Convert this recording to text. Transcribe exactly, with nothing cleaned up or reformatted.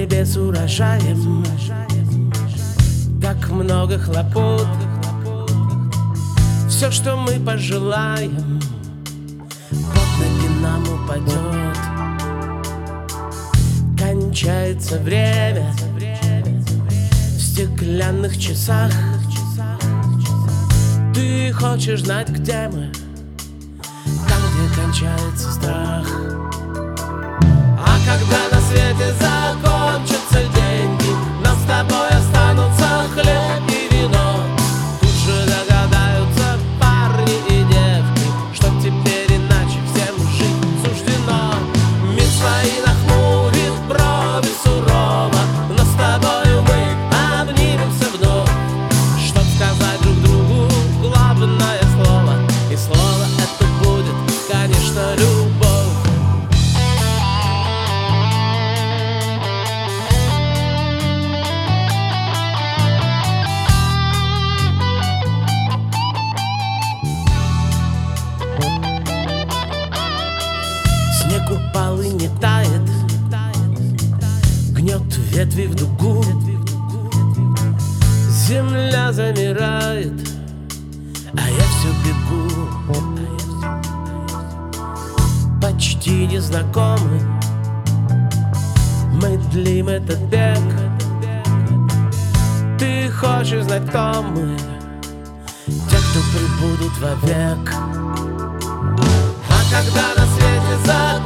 небе с урожаем, так много хлопот. Все, что мы пожелаем, под ноги нам упадет. Кончается время в стеклянных часах. Ты хочешь знать, где мы? Там, где кончается страх. А когда на свете закончатся деньги, нам с тобой останутся хлеб и вино. Тут же догадаются парни и девки, что теперь иначе всем жить суждено. Мир свои нахмурит брови сурово, но с тобою мы обнимемся вновь, чтоб сказать друг другу главное слово. И слово это будет, конечно, любовь. Снег упал и не тает, гнет ветви в дугу. Земля замирает, а я все бегу. Почти незнакомы, мы длим этот бег. Ты хочешь знать, кто мы? Те, кто прибудут вовек. А когда на свете закон